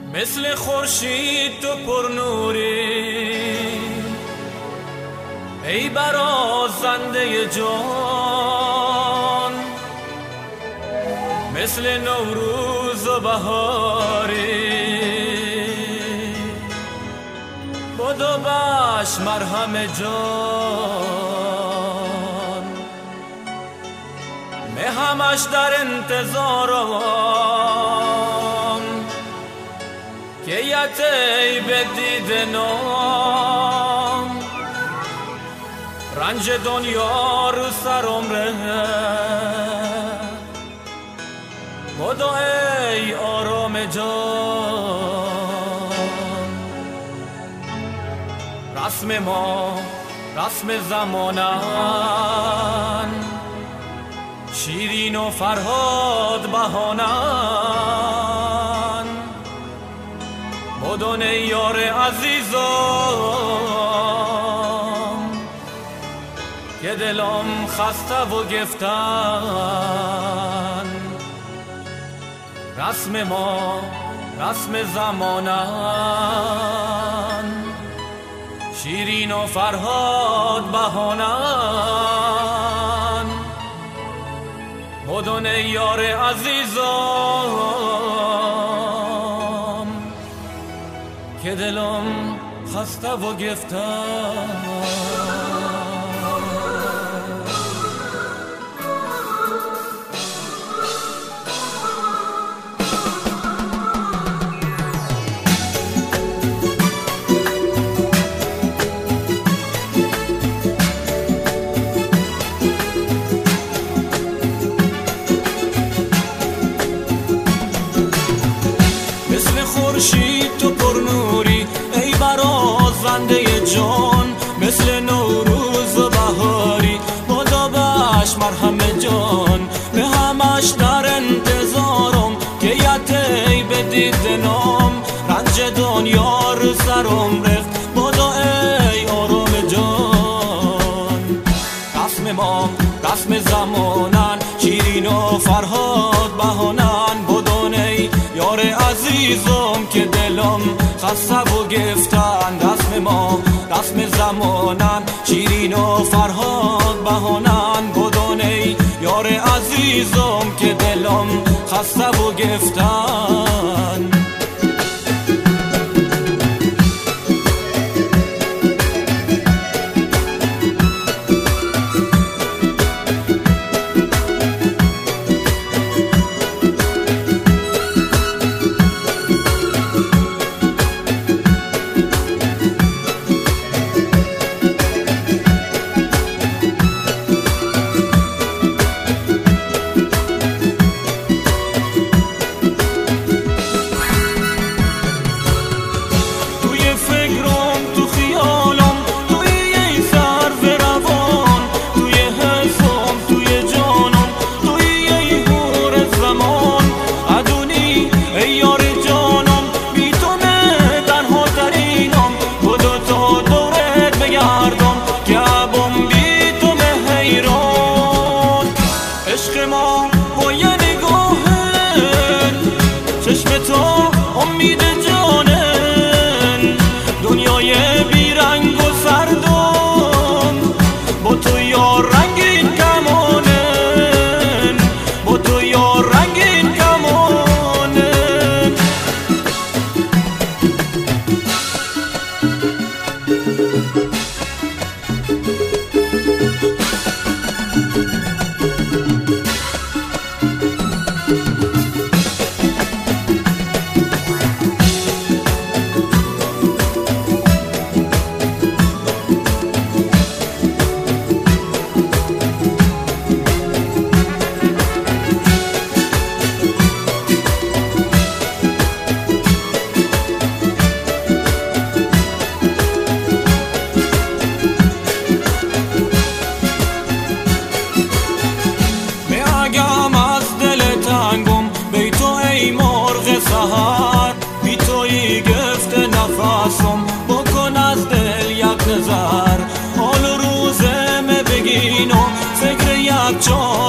مثل خورشید تو پرنوری، ای برازنده جان، مثل نوروز و بهاری، بدو باش مرهم جان. من همش در انتظارم که یتی به دید نام، رنج دنیا رو سرم ره، بدو ای آرام جان. رسم ما رسم زمانن، شیرین و فرهاد بهانن، بدون یار عزیزم که دلم خسته و گفتن. رسم ما رسم زمانن، شیرین و فرهاد بهانن، بدون یار عزیزم که دلم خسته و گفتن. خورشید تو پرنوری، ای برازنده جان، مثل نوروز و بهاری، بدو باش مرهم جان. به همش در انتظارم که یتی به دید نام، رنج دنیا رو سرم رفت، بدو ای آرام جان. رسم ما رسم زمانن، شیرین و فرهاد بهانن، بدون ای یار عزیزم که دلم خسته و گفتن. رسم ما رسم زمانن، شیرین و فرهاد بهانن، بدون ای یار عزیزم که دلم خسته و گفتن. امید جانن، دنیای بیرنگ و سردم، با تو یا رنگین کمانن، با تو یا رنگین کمانن. بی تویی گفت نفسم، بکن از دل یک نظر، حال روزم بگین و فکر یک جان